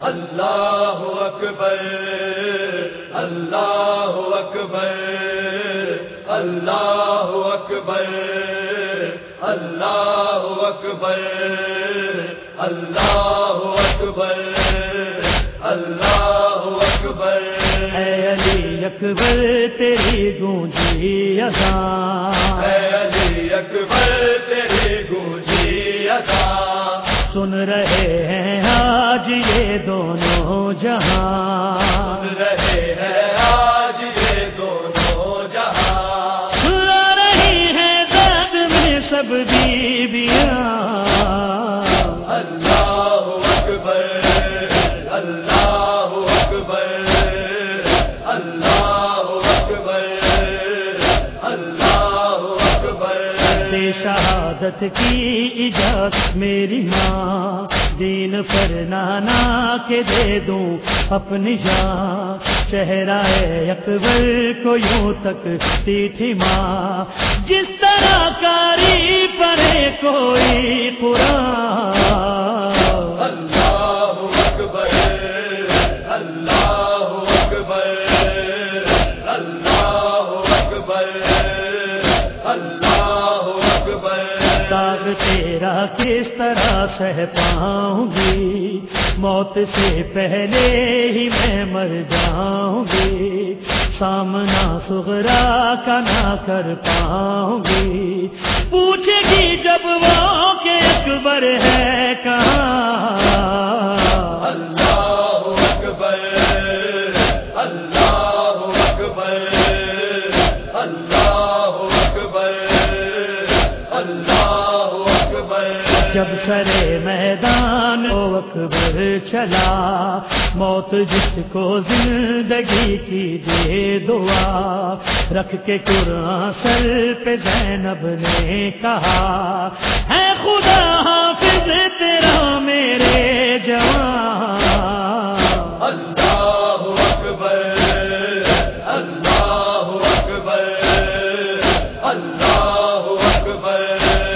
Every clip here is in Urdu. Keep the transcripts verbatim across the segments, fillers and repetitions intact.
اللہ اکبر اللہ اکبر اللہ اکبر اللہ اکبر اللہ اکبر اللہ اکبر اے علی اکبر تیری گونجی اذان، اے علی اکبر تیری گونجی اذان، سن رہے ہیں آج یہ دونوں جہاں، سن رہے ہیں آج یہ دونوں جہاں، سنا رہی ہیں درد میں سب بیویاں، اللہ اکبر اللہ اکبر اللہ اکبر اللہ اکبر دے شہادت کی اجازت میری ماں، دین پر نانا کے دے دوں اپنی جان، چہرہ اکبر کو یوں تکتی تھی ماں، جس طرح کاری پڑھے کوئی قرآن، اللہ اکبر اللہ اکبر اللہ اکبر اللہ اکبر داغ تیرا کس طرح سہ پاؤں گی، موت سے پہلے ہی میں مر جاؤں گی، سامنا صغرا کا نہ کر پاؤں گی، پوچھے گی جب وہ کہ اکبر ہے کہاں، اللہ اکبر اللہ اکبر اللہ اکبر اللہ اکبر جب سرے میدان وہ اکبر چلا، موت جس کو زندگی کی دے دعا، رکھ کے قرآن سر پہ زینب نے کہا، ہے خدا حافظ تیرا میرے جوان، اللہ اکبر اللہ اکبر اللہ اکبر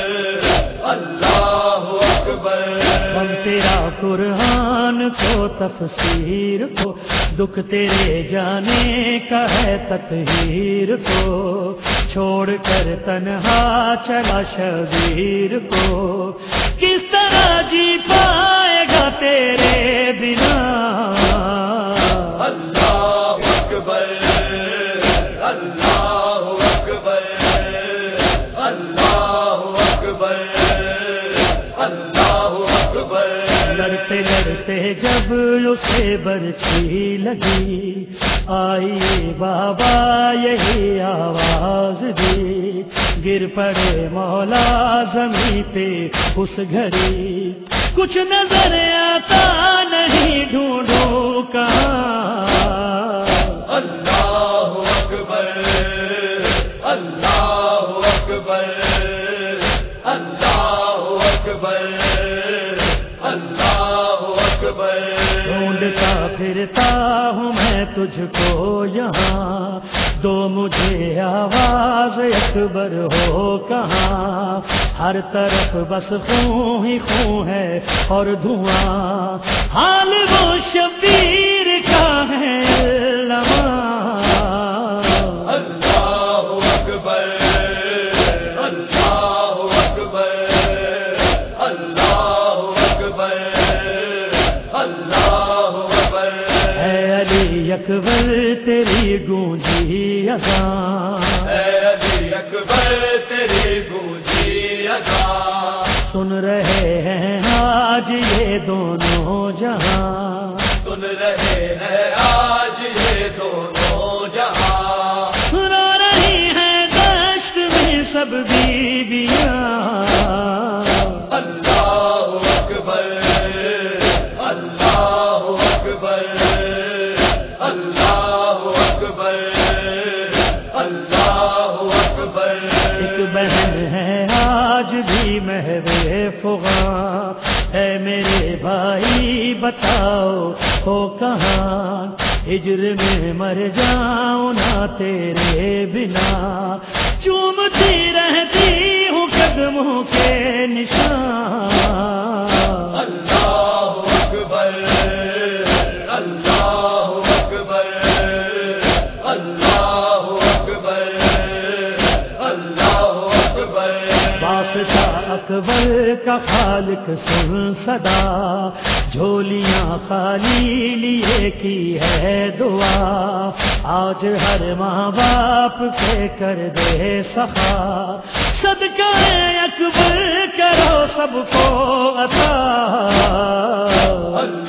اللہ اکبر ہم تیرا قرآن کو تفسیر کو، دکھ تیرے جانے کا ہے تطہیر کو، چھوڑ کر تنہا چلا شبیر کو، کس طرح جی پائے گا تیرے بنا، اللہ اکبر اللہ اکبر اللہ اکبر اللہ اکبر لڑتے لڑتے جب اسے برچھی لگی، آئی بابا یہی آواز دی، گر پڑے مولا زمین پہ اس گھڑی، کچھ نظر آتا نہیں ڈھونڈو کہاں، اللہ اکبر اللہ اکبر اللہ اکبر اللہ اکبر ڈھونڈتا پھرتا ہوں میں تجھ کو یہاں، دو مجھے آواز اکبر ہو کہاں، ہر طرف بس خون ہی خون ہے اور دھواں، حال وہ شبیر کا ہے لمحہ، اللہ اکبر اللہ اکبر اللہ اکبر اللہ اکبر اے علی اکبر تیری گونجی اذان، اے علی اکبر تیری گونجی اذان، سن رہے ہیں آج یہ دونوں جہاں، سن رہے ہیں آج یہ دونوں جہاں، سنا رہی ہیں دشت میں سب بیویاں، اللہ اکبر اللہ اکبر اللہ اکبر اللہ اکبر ایک بہن ہے آج بھی محو فغاں، اے میرے بھائی بتاؤ ہو کہاں، ہجر میں مر جاؤں نہ تیرے بنا، چومتی رہتی ہوں قدموں کے نشان، اللہ اکبر کا خالق سن صدا، جھولیاں خالی لیے کی ہے دعا، آج ہر ماں باپ پہ کر دے سخا، صدقہ اکبر کرو سب کو عطا۔